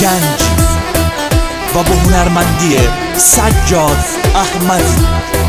گنج و با هنرمندی سجاد احمدی.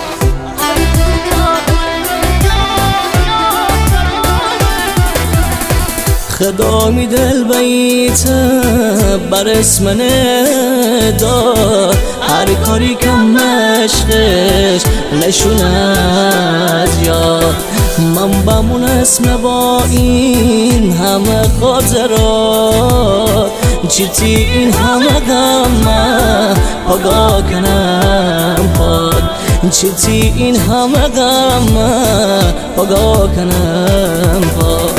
خدامی دل بیته بر اسم ندا، هر کاری که مشقش نشوند یاد. من بمون اسم با این همه خاطرات، چیتی این همه غم پاگاه کنم پاد، چیتی این همه غم پاگاه کنم پاد.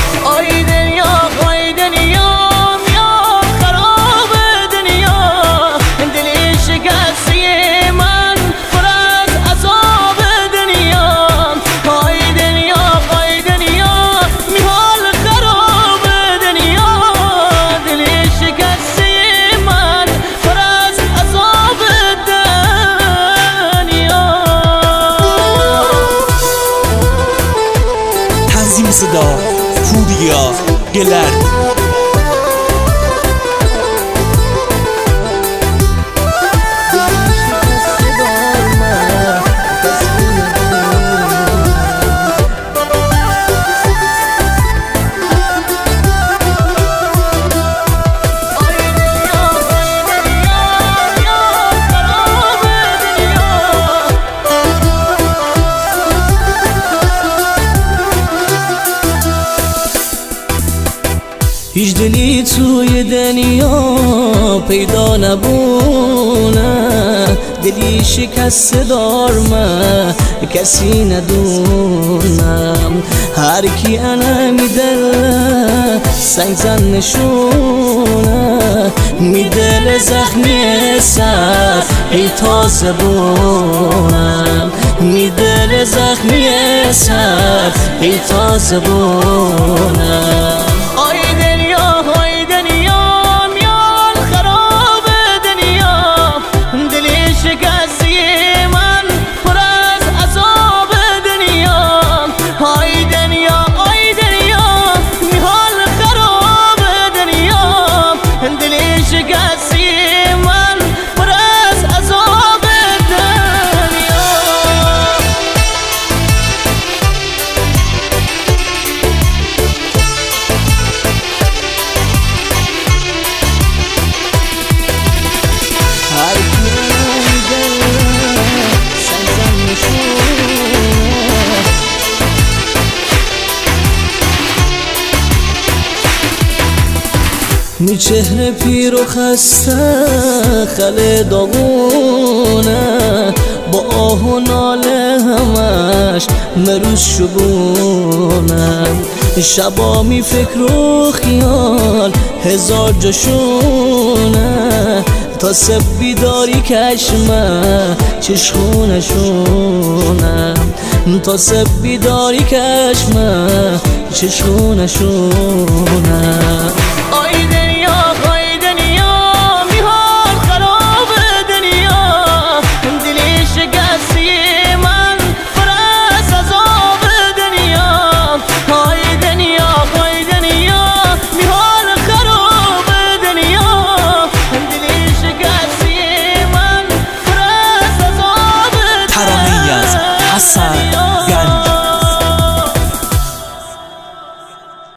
صدا پوریا گلرد. هیچ دلی توی دنیا پیدا نبونه، دلی شکست دارم کسی ندونم. هر کی انا میدل سنگ زن نشونه، میدل زخمی سر ای تازه بونم، میدل زخمی سر ای تازه بونم. می چهره پیر و خسته خل داغونه، با آه و ناله همش مروز شبونم. شبا می فکر و خیال هزار جاشونه، تا سب بیداری کشمه چشخونشونم، تا سب بیداری کشمه چشخونشونم.